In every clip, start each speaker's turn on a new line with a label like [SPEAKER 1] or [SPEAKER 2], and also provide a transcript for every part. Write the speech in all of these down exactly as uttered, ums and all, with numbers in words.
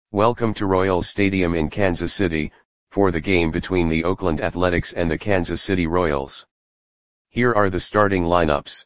[SPEAKER 1] Welcome to Royals Stadium in Kansas City, for the game between the Oakland Athletics and the Kansas City Royals. Here are the starting lineups.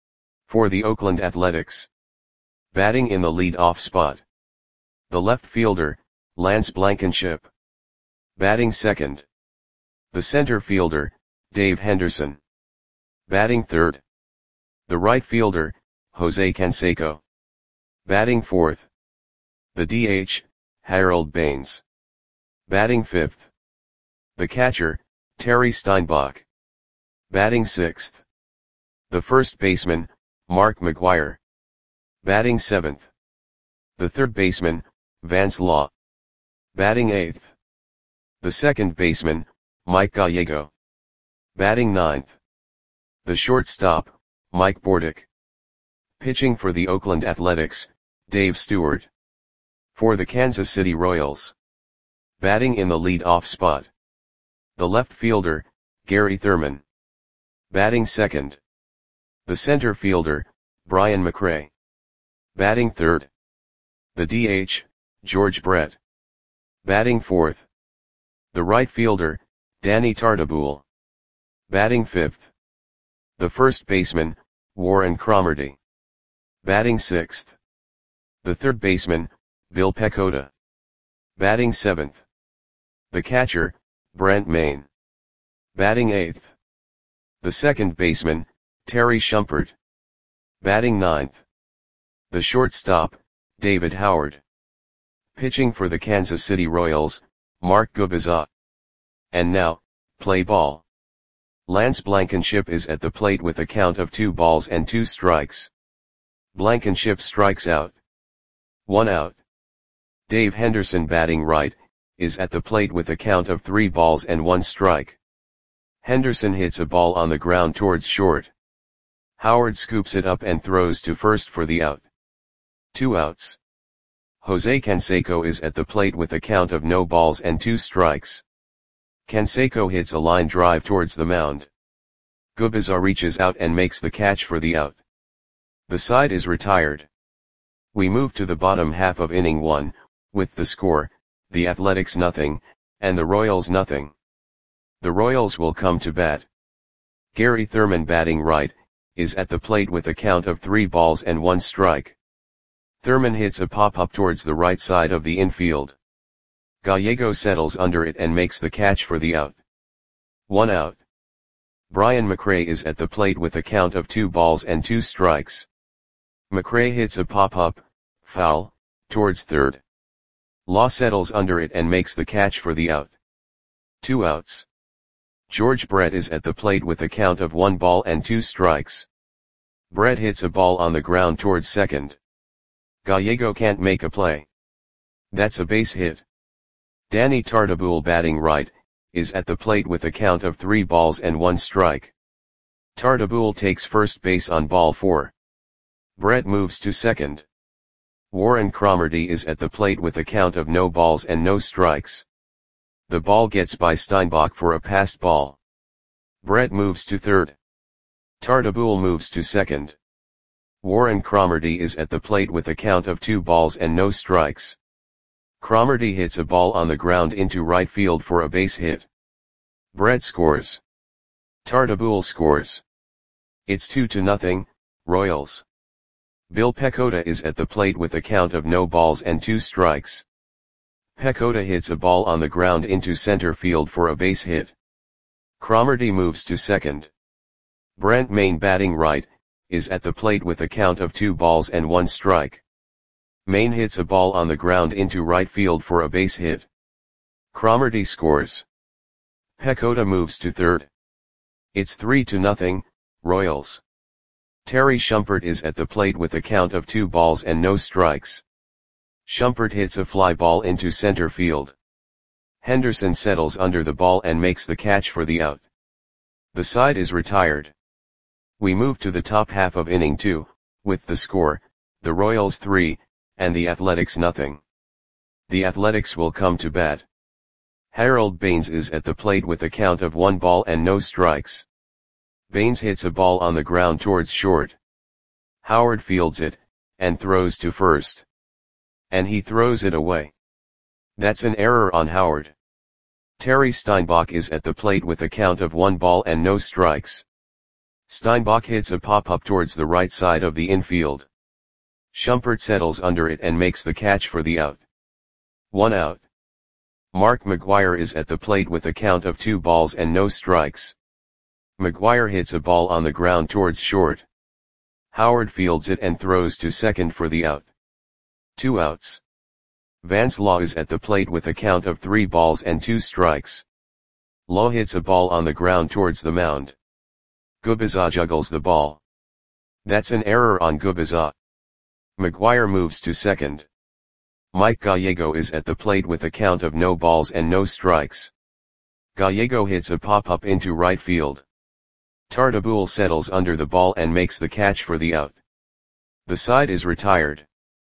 [SPEAKER 1] For the Oakland Athletics. Batting in the lead-off spot. The left fielder, Lance Blankenship. Batting second. The center fielder, Dave Henderson. Batting third. The right fielder, Jose Canseco. Batting fourth. The D H, Harold Baines. Batting fifth. The catcher, Terry Steinbach. Batting sixth. The first baseman, Mark McGwire. Batting seventh. The third baseman, Vance Law. Batting eighth. The second baseman, Mike Gallego. Batting ninth. The shortstop, Mike Bordick. Pitching for the Oakland Athletics, Dave Stewart. For the Kansas City Royals. Batting in the lead-off spot. The left fielder, Gary Thurman. Batting second. The center fielder, Brian McRae. Batting third. The D H, George Brett. Batting fourth. The right fielder, Danny Tartabull. Batting fifth. The first baseman, Warren Cromartie. Batting sixth. The third baseman, Bill Pecota. Batting seventh. The catcher, Brent Main. Batting eighth. The second baseman, Terry Shumpert. Batting ninth. The shortstop, David Howard. Pitching for the Kansas City Royals, Mark Gubicza. And now, play ball. Lance Blankenship is at the plate with a count of two balls and two strikes. Blankenship strikes out. One out. Dave Henderson, batting right, is at the plate with a count of three balls and one strike. Henderson hits a ball on the ground towards short. Howard scoops it up and throws to first for the out. Two outs. Jose Canseco is at the plate with a count of no balls and two strikes. Canseco hits a line drive towards the mound. Gubicza reaches out and makes the catch for the out. The side is retired. We move to the bottom half of inning one, with the score, the Athletics nothing, and the Royals nothing. The Royals will come to bat. Gary Thurman, batting right, is at the plate with a count of three balls and one strike. Thurman hits a pop-up towards the right side of the infield. Gallego settles under it and makes the catch for the out. One out. Brian McRae is at the plate with a count of two balls and two strikes. McRae hits a pop-up, foul, towards third. Law settles under it and makes the catch for the out. Two outs. George Brett is at the plate with a count of one ball and two strikes. Brett hits a ball on the ground towards second. Gallego can't make a play. That's a base hit. Danny Tartabull, batting right, is at the plate with a count of three balls and one strike. Tartabull takes first base on ball four. Brett moves to second. Warren Cromartie is at the plate with a count of no balls and no strikes. The ball gets by Steinbach for a passed ball. Brett moves to third. Tartabull moves to second. Warren Cromartie is at the plate with a count of two balls and no strikes. Cromartie hits a ball on the ground into right field for a base hit. Brett scores. Tartabull scores. It's two to nothing, Royals. Bill Pecota is at the plate with a count of no balls and two strikes. Pecota hits a ball on the ground into center field for a base hit. Cromartie moves to second. Brent Main, batting right, is at the plate with a count of two balls and one strike. Main hits a ball on the ground into right field for a base hit. Cromartie scores. Pecota moves to third. It's three to nothing, Royals. Terry Shumpert is at the plate with a count of two balls and no strikes. Shumpert hits a fly ball into center field. Henderson settles under the ball and makes the catch for the out. The side is retired. We move to the top half of inning two, with the score, the Royals three, and the Athletics nothing. The Athletics will come to bat. Harold Baines is at the plate with a count of one ball and no strikes. Baines hits a ball on the ground towards short. Howard fields it, and throws to first. And he throws it away. That's an error on Howard. Terry Steinbach is at the plate with a count of one ball and no strikes. Steinbach hits a pop-up towards the right side of the infield. Shumpert settles under it and makes the catch for the out. One out. Mark McGwire is at the plate with a count of two balls and no strikes. McGwire hits a ball on the ground towards short. Howard fields it and throws to second for the out. Two outs. Vance Law is at the plate with a count of three balls and two strikes. Law hits a ball on the ground towards the mound. Gubicza juggles the ball. That's an error on Gubicza. McGwire moves to second. Mike Gallego is at the plate with a count of no balls and no strikes. Gallego hits a pop-up into right field. Tartabull settles under the ball and makes the catch for the out. The side is retired.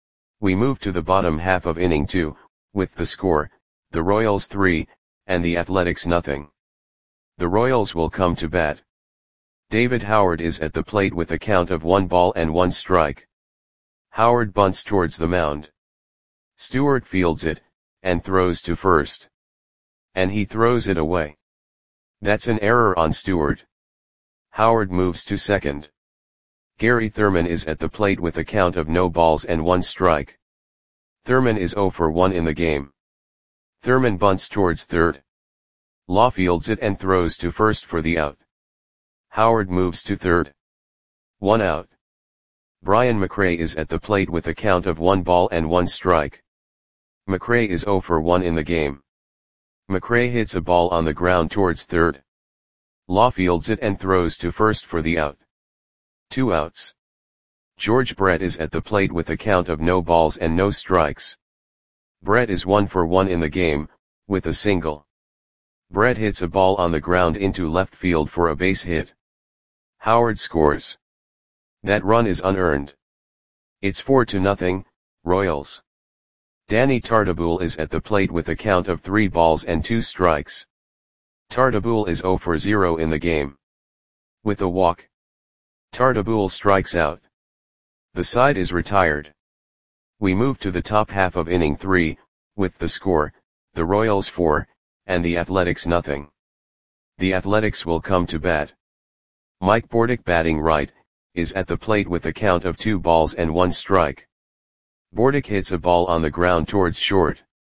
[SPEAKER 1] We move to the bottom half of inning two, with the score, the Royals three, and the Athletics nothing. The Royals will come to bat. David Howard is at the plate with a count of one ball and one strike. Howard bunts towards the mound. Stewart fields it, and throws to first. And he throws it away. That's an error on Stewart. Howard moves to second. Gary Thurman is at the plate with a count of no balls and one strike. Thurman is oh for one in the game. Thurman bunts towards third. Law fields it and throws to first for the out. Howard moves to third. One out. Brian McRae is at the plate with a count of one ball and one strike. McRae is oh for one in the game. McRae hits a ball on the ground towards third. Law fields it and throws to first for the out. Two outs. George Brett is at the plate with a count of no balls and no strikes. Brett is one for one in the game, with a single. Brett hits a ball on the ground into left field for a base hit. Howard scores. That run is unearned. It's four to nothing, Royals. Danny Tartabull is at the plate with a count of three balls and two strikes. Tartabull is oh for zero in the game. With a walk, Tartabull strikes out. The side is retired. We move to the top half of inning three, with the score, the Royals four, and the Athletics nothing. The Athletics will come to bat. Mike Bordick, batting right, is at the plate with a count of two balls and one strike. Bordick hits a ball on the ground towards short.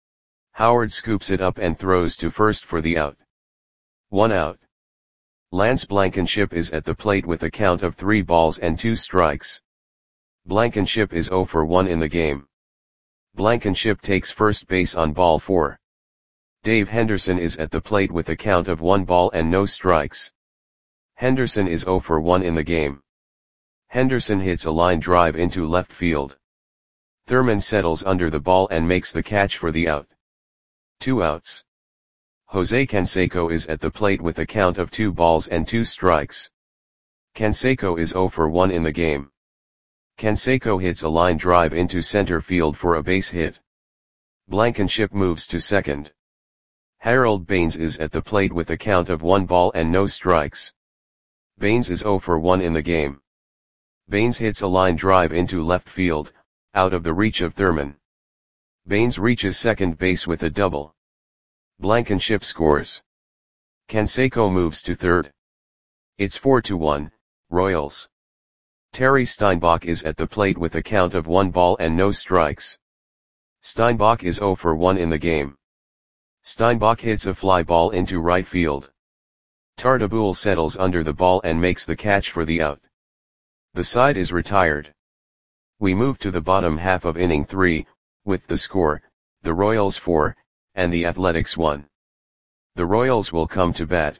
[SPEAKER 1] Howard scoops it up and throws to first for the out. One out. Lance Blankenship is at the plate with a count of three balls and two strikes. Blankenship is oh for one in the game. Blankenship takes first base on ball four. Dave Henderson is at the plate with a count of one ball and no strikes. Henderson is oh for one in the game. Henderson hits a line drive into left field. Thurman settles under the ball and makes the catch for the out. Two outs. Jose Canseco is at the plate with a count of two balls and two strikes. Canseco is oh for one in the game. Canseco hits a line drive into center field for a base hit. Blankenship moves to second. Harold Baines is at the plate with a count of one ball and no strikes. Baines is oh for one in the game. Baines hits a line drive into left field, out of the reach of Thurman. Baines reaches second base with a double. Blankenship scores. Canseco moves to third. It's four to one, Royals. Terry Steinbach is at the plate with a count of one ball and no strikes. Steinbach is oh for one in the game. Steinbach hits a fly ball into right field. Tartabull settles under the ball and makes the catch for the out. The side is retired. We move to the bottom half of inning three, with the score, the Royals four, and the Athletics one. The Royals will come to bat.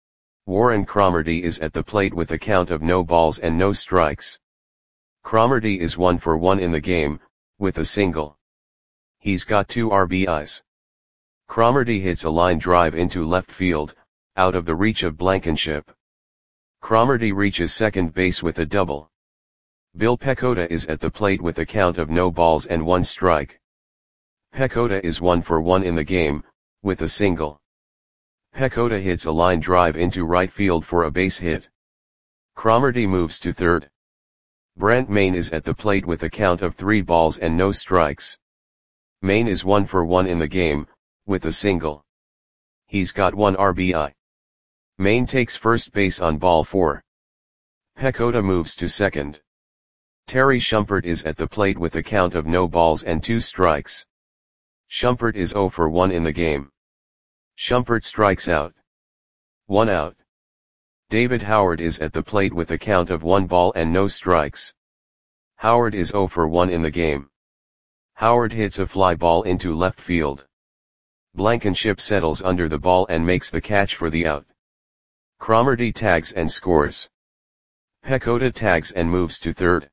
[SPEAKER 1] Warren Cromartie is at the plate with a count of no balls and no strikes. Cromartie is one for one in the game, with a single. He's got two R B Is. Cromartie hits a line drive into left field, out of the reach of Blankenship. Cromartie reaches second base with a double. Bill Pecota is at the plate with a count of no balls and one strike. Pecota is one for one in the game, with a single. Pecota hits a line drive into right field for a base hit. Cromartie moves to third. Brent Mayne is at the plate with a count of three balls and no strikes. Maine is one for one in the game, with a single. He's got one R B I. Maine takes first base on ball four. PECOTA moves to second. Terry Shumpert is at the plate with a count of no balls and two strikes. Shumpert is zero for one in the game. Shumpert strikes out. One out. David Howard is at the plate with a count of one ball and no strikes. Howard is zero for one in the game. Howard hits a fly ball into left field. Blankenship settles under the ball and makes the catch for the out. Cromartie tags and scores. PECOTA tags and moves to third.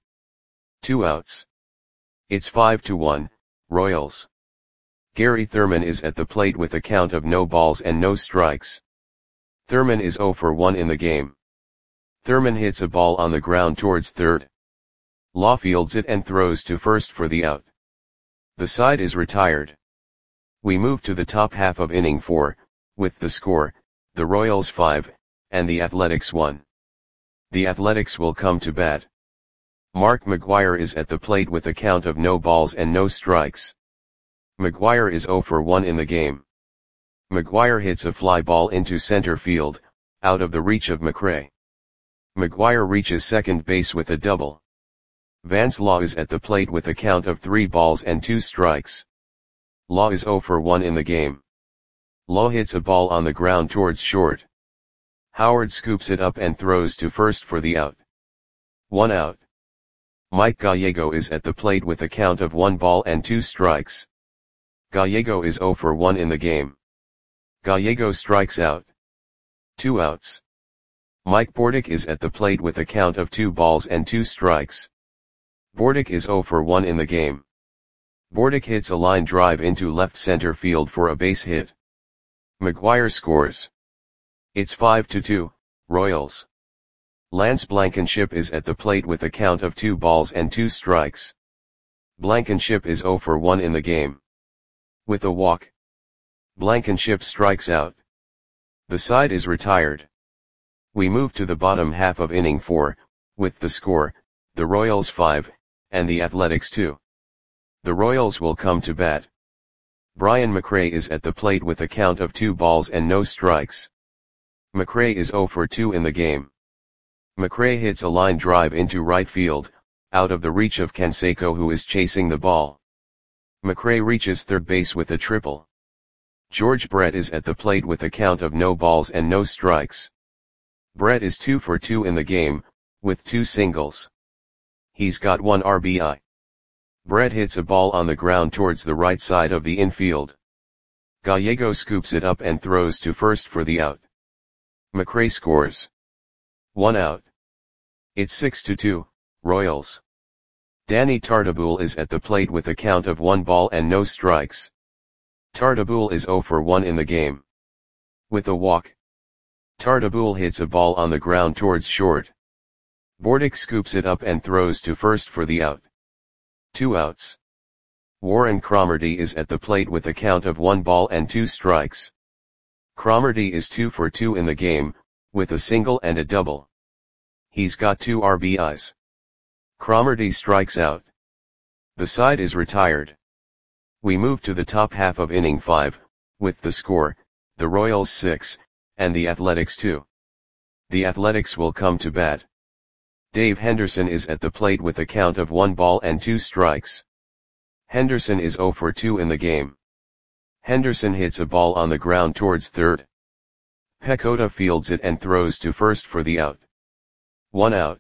[SPEAKER 1] Two outs. It's five to one, Royals. Gary Thurman is at the plate with a count of no balls and no strikes. Thurman is zero for one in the game. Thurman hits a ball on the ground towards third. Law fields it and throws to first for the out. The side is retired. We move to the top half of inning four, with the score, the Royals five, and the Athletics one. The Athletics will come to bat. Mark McGwire is at the plate with a count of no balls and no strikes. McGwire is zero for one in the game. McGwire hits a fly ball into center field, out of the reach of McRae. McGwire reaches second base with a double. Vance Law is at the plate with a count of three balls and two strikes. Law is zero for one in the game. Law hits a ball on the ground towards short. Howard scoops it up and throws to first for the out. One out. Mike Gallego is at the plate with a count of one ball and two strikes. Gallego is zero for one in the game. Gallego strikes out. Two outs. Mike Bordick is at the plate with a count of two balls and two strikes. Bordick is zero for one in the game. Bordick hits a line drive into left center field for a base hit. McGwire scores. It's five to two, Royals. Lance Blankenship is at the plate with a count of two balls and two strikes. Blankenship is zero for one in the game. With a walk, Blankenship strikes out. The side is retired. We move to the bottom half of inning four, with the score, the Royals five, and the Athletics two. The Royals will come to bat. Brian McRae is at the plate with a count of two balls and no strikes. McRae is zero for two in the game. McRae hits a line drive into right field, out of the reach of Canseco, who is chasing the ball. McRae reaches third base with a triple. George Brett is at the plate with a count of no balls and no strikes. Brett is two for two in the game, with two singles. He's got one R B I. Brett hits a ball on the ground towards the right side of the infield. Gallego scoops it up and throws to first for the out. McRae scores. One out. It's six to two, Royals. Danny Tartabull is at the plate with a count of one ball and no strikes. Tartabull is zero for one in the game. With a walk, Tartabull hits a ball on the ground towards short. Bordick scoops it up and throws to first for the out. Two outs. Warren Cromartie is at the plate with a count of one ball and two strikes. Cromartie is two for two in the game, with a single and a double. He's got two R B Is. Cromartie strikes out. The side is retired. We move to the top half of inning five, with the score, the Royals six, and the Athletics two. The Athletics will come to bat. Dave Henderson is at the plate with a count of one ball and two strikes. Henderson is zero for two in the game. Henderson hits a ball on the ground towards third. PECOTA fields it and throws to first for the out. One out.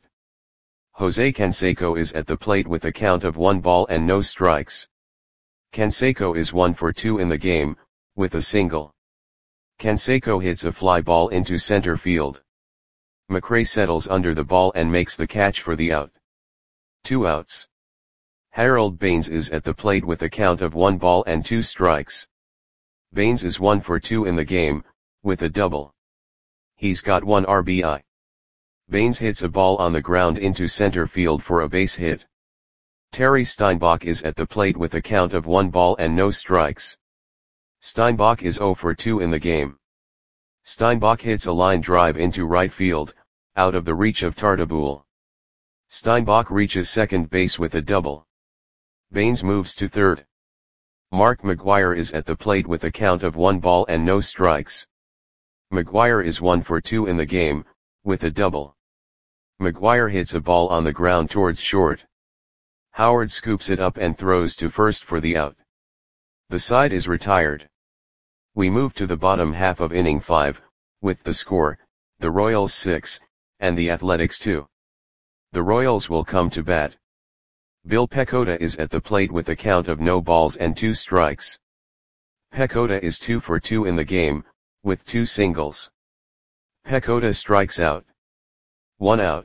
[SPEAKER 1] Jose Canseco is at the plate with a count of one ball and no strikes. Canseco is one for two in the game, with a single. Canseco hits a fly ball into center field. McRae settles under the ball and makes the catch for the out. Two outs. Harold Baines is at the plate with a count of one ball and two strikes. Baines is one for two in the game, with a double. He's got one R B I. Baines hits a ball on the ground into center field for a base hit. Terry Steinbach is at the plate with a count of one ball and no strikes. Steinbach is zero for two in the game. Steinbach hits a line drive into right field, out of the reach of Tartabull. Steinbach reaches second base with a double. Baines moves to third. Mark McGwire is at the plate with a count of one ball and no strikes. McGwire is one for two in the game, with a double. McGwire hits a ball on the ground towards short. Howard scoops it up and throws to first for the out. The side is retired. We move to the bottom half of inning five, with the score, the Royals six, and the Athletics two. The Royals will come to bat. Bill Pecota is at the plate with a count of no balls and two strikes. Pecota is two for two in the game, with two singles. Pecota strikes out. One out.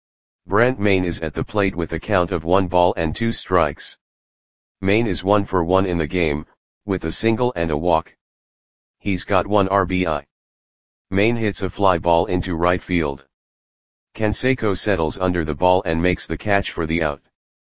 [SPEAKER 1] Brent Mayne is at the plate with a count of one ball and two strikes. Mayne is one for one in the game, with a single and a walk. He's got one R B I. Mayne hits a fly ball into right field. Canseco settles under the ball and makes the catch for the out.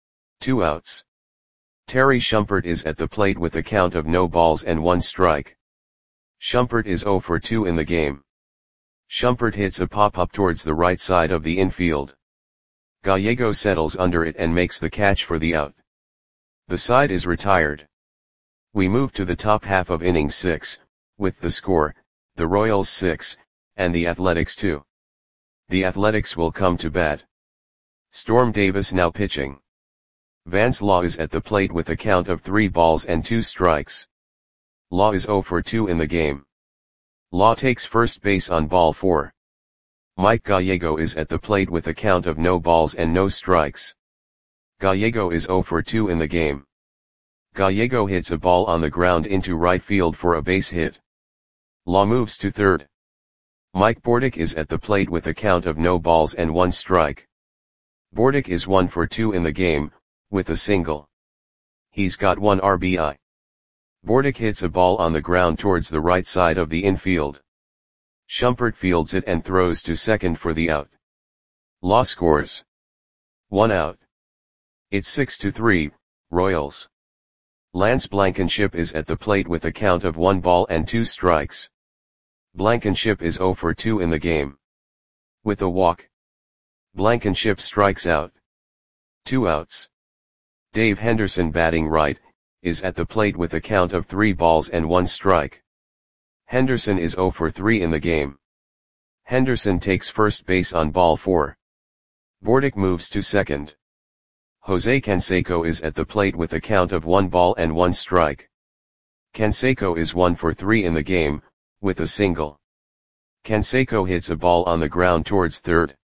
[SPEAKER 1] Two outs. Terry Shumpert is at the plate with a count of no balls and one strike. Shumpert is zero for two in the game. Shumpert hits a pop-up towards the right side of the infield. Gallego settles under it and makes the catch for the out. The side is retired. We move to the top half of inning six, with the score, the Royals six, and the Athletics two. The Athletics will come to bat. Storm Davis now pitching. Vance Law is at the plate with a count of three balls and two strikes. Law is zero for two in the game. Law takes first base on ball four. Mike Gallego is at the plate with a count of no balls and no strikes. Gallego is zero for two in the game. Gallego hits a ball on the ground into right field for a base hit. Law moves to third. Mike Bordick is at the plate with a count of no balls and one strike. Bordick is one for two in the game, with a single. He's got one R B I. Bordick hits a ball on the ground towards the right side of the infield. Shumpert fields it and throws to second for the out. Law scores. One out. It's six to three, Royals. Lance Blankenship is at the plate with a count of one ball and two strikes. Blankenship is zero for two in the game. With a walk. Blankenship strikes out. Two outs. Dave Henderson, batting right, is at the plate with a count of three balls and one strike. Henderson is zero for three in the game. Henderson takes first base on ball four. Bordick moves to second. Jose Canseco is at the plate with a count of one ball and one strike. Canseco is one for three in the game, with a single. Canseco hits a ball on the ground towards third.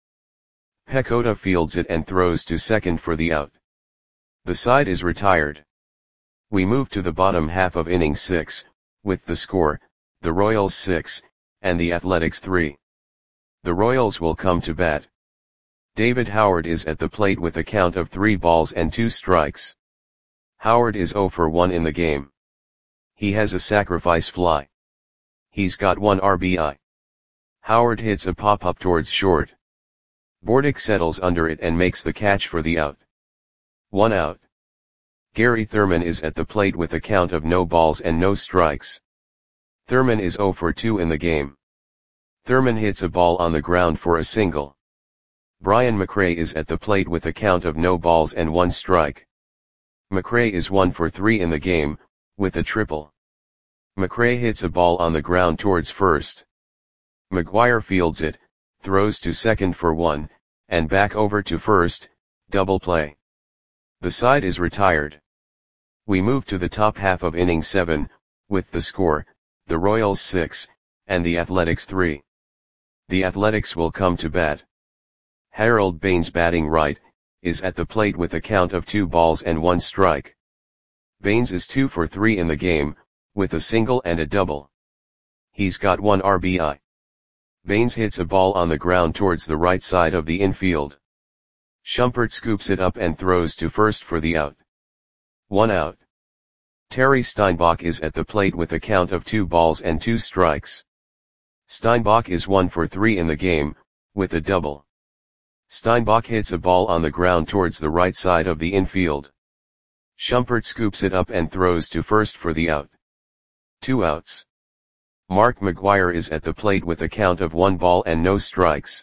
[SPEAKER 1] Pecota fields it and throws to second for the out. The side is retired. We move to the bottom half of inning six, with the score, the Royals six, and the Athletics three. The Royals will come to bat. David Howard is at the plate with a count of three balls and two strikes. Howard is zero for one in the game. He has a sacrifice fly. He's got one R B I. Howard hits a pop-up towards short. Bordick settles under it and makes the catch for the out. One out. Gary Thurman is at the plate with a count of no balls and no strikes. Thurman is zero for two in the game. Thurman hits a ball on the ground for a single. Brian McRae is at the plate with a count of no balls and one strike. McRae is one for three in the game, with a triple. McRae hits a ball on the ground towards first. McGwire fields it, throws to second for one, and back over to first, double play. The side is retired. We move to the top half of inning seven, with the score, the Royals six, and the Athletics three. The Athletics will come to bat. Harold Baines, batting right, is at the plate with a count of two balls and one strike. Baines is two for three in the game, with a single and a double. He's got one R B I. Baines hits a ball on the ground towards the right side of the infield. Shumpert scoops it up and throws to first for the out. One out. Terry Steinbach is at the plate with a count of two balls and two strikes. Steinbach is one for three in the game, with a double. Steinbach hits a ball on the ground towards the right side of the infield. Shumpert scoops it up and throws to first for the out. Two outs. Mark McGwire is at the plate with a count of one ball and no strikes.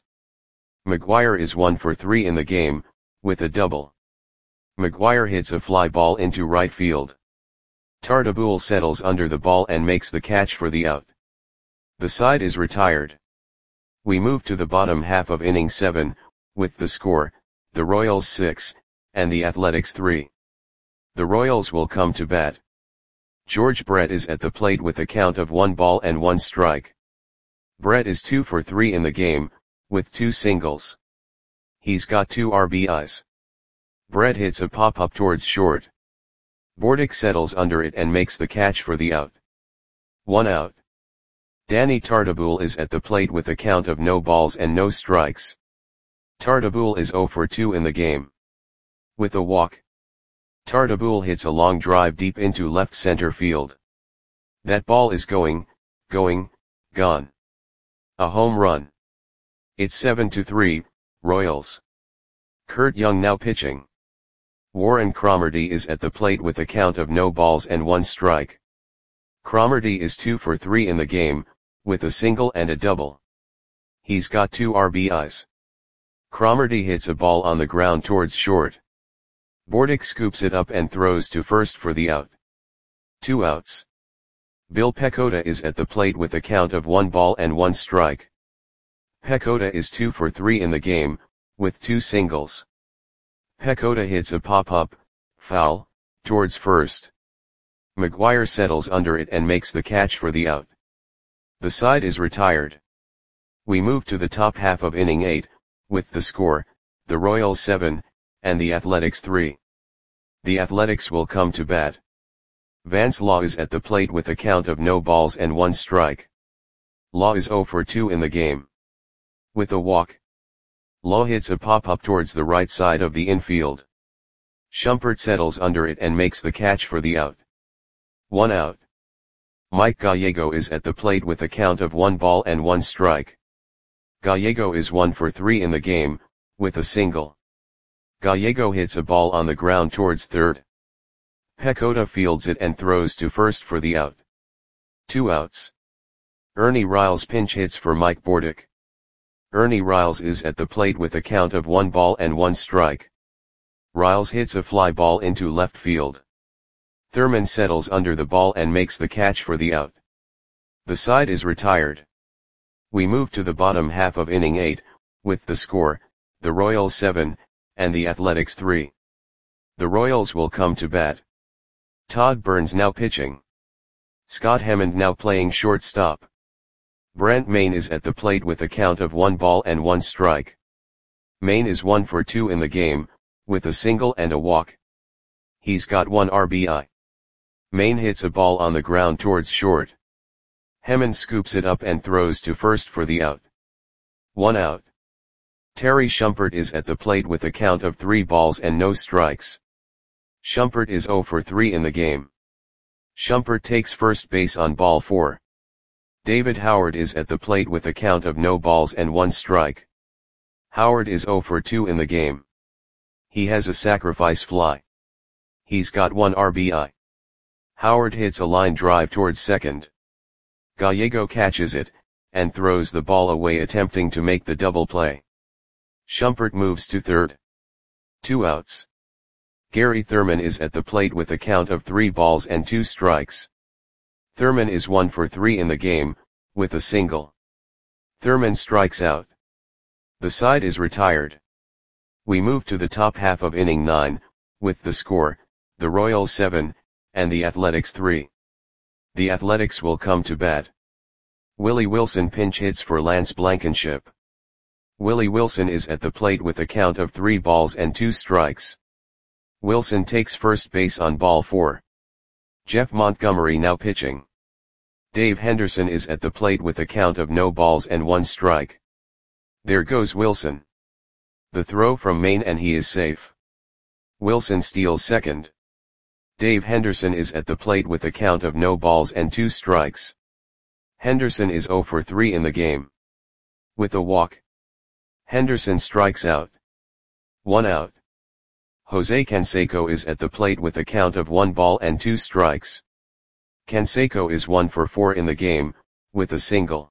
[SPEAKER 1] McGwire is one for three in the game, with a double. McGwire hits a fly ball into right field. Tartabull settles under the ball and makes the catch for the out. The side is retired. We move to the bottom half of inning seven, with the score, the Royals six, and the Athletics three. The Royals will come to bat. George Brett is at the plate with a count of one ball and one strike. Brett is two for three in the game, with two singles. He's got two R B Is. Brett hits a pop-up towards short. Bordick settles under it and makes the catch for the out. One out. Danny Tartabull is at the plate with a count of no balls and no strikes. Tartabull is zero for two in the game. With a walk. Tartabull hits a long drive deep into left center field. That ball is going, going, gone. A home run. It's seven to three, Royals. Kurt Young now pitching. Warren Cromartie is at the plate with a count of no balls and one strike. Cromartie is two for three in the game, with a single and a double. He's got two R B Is. Cromartie hits a ball on the ground towards short. Bordick scoops it up and throws to first for the out. Two outs. Bill Pecota is at the plate with a count of one ball and one strike. Pecota is two for three in the game, with two singles. Pecota hits a pop-up, foul, towards first. McGuire settles under it and makes the catch for the out. The side is retired. We move to the top half of inning eight, with the score, the Royals seven, and the Athletics three. The Athletics will come to bat. Vance Law is at the plate with a count of no balls and one strike. Law is zero for two in the game. With a walk. Law hits a pop-up towards the right side of the infield. Shumpert settles under it and makes the catch for the out. One out. Mike Gallego is at the plate with a count of one ball and one strike. Gallego is one for three in the game, with a single. Gallego hits a ball on the ground towards third. Pecota fields it and throws to first for the out. Two outs. Ernie Riles pinch hits for Mike Bordick. Ernie Riles is at the plate with a count of one ball and one strike. Riles hits a fly ball into left field. Thurman settles under the ball and makes the catch for the out. The side is retired. We move to the bottom half of inning eight, with the score, the Royals seven, and the Athletics three. The Royals will come to bat. Todd Burns now pitching. Scott Hammond now playing shortstop. Brent Maine is at the plate with a count of one ball and one strike. Maine is one for two in the game, with a single and a walk. He's got one R B I. Maine hits a ball on the ground towards short. Hammond scoops it up and throws to first for the out. One out. Terry Shumpert is at the plate with a count of three balls and no strikes. Shumpert is zero for three in the game. Shumpert takes first base on ball four. David Howard is at the plate with a count of no balls and one strike. Howard is zero for two in the game. He has a sacrifice fly. He's got one R B I. Howard hits a line drive towards second. Gallego catches it, and throws the ball away attempting to make the double play. Shumpert moves to third. Two outs. Gary Thurman is at the plate with a count of three balls and two strikes. Thurman is one for three in the game, with a single. Thurman strikes out. The side is retired. We move to the top half of inning nine, with the score, the Royals seven, and the Athletics three. The Athletics will come to bat. Willie Wilson pinch hits for Lance Blankenship. Willie Wilson is at the plate with a count of three balls and two strikes. Wilson takes first base on ball four. Jeff Montgomery now pitching. Dave Henderson is at the plate with a count of no balls and one strike. There goes Wilson. The throw from Maine and he is safe. Wilson steals second. Dave Henderson is at the plate with a count of no balls and two strikes. Henderson is zero for three in the game. With a walk. Henderson strikes out. One out. Jose Canseco is at the plate with a count of one ball and two strikes. Canseco is one for four in the game, with a single.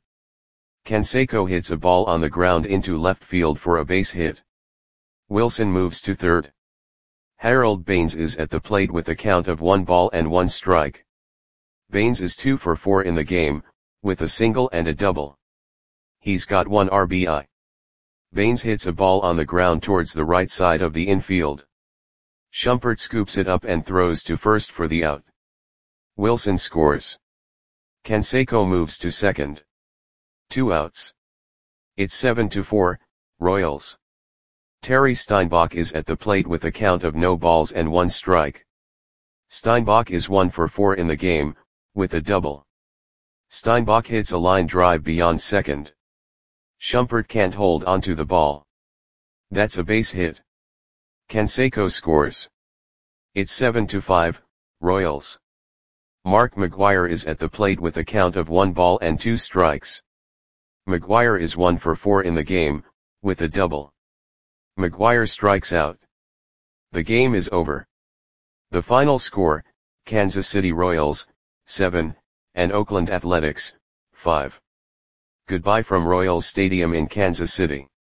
[SPEAKER 1] Canseco hits a ball on the ground into left field for a base hit. Wilson moves to third. Harold Baines is at the plate with a count of one ball and one strike. Baines is two for four in the game, with a single and a double. He's got one R B I. Baines hits a ball on the ground towards the right side of the infield. Shumpert scoops it up and throws to first for the out. Wilson scores. Canseco moves to second. Two outs. It's seven to four, Royals. Terry Steinbach is at the plate with a count of no balls and one strike. Steinbach is one for four in the game, with a double. Steinbach hits a line drive beyond second. Shumpert can't hold onto the ball. That's a base hit. Canseco scores. It's seven to five, Royals. Mark McGwire is at the plate with a count of one ball and two strikes. McGwire is one for four in the game, with a double. McGwire strikes out. The game is over. The final score, Kansas City Royals, seven, and Oakland Athletics, five. Goodbye from Royals Stadium in Kansas City.